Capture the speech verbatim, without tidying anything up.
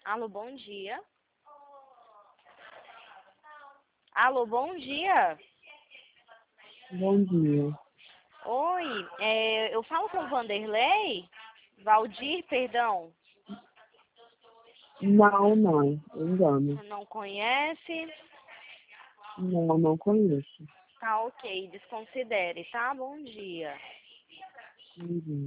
Alô, bom dia. Alô, bom dia. Bom dia. Oi, é, eu falo com o Vanderlei? Valdir, perdão. Não, não. Engano. Não conhece? Não, não conheço. Tá ok, desconsidere, tá? Bom dia. Uhum.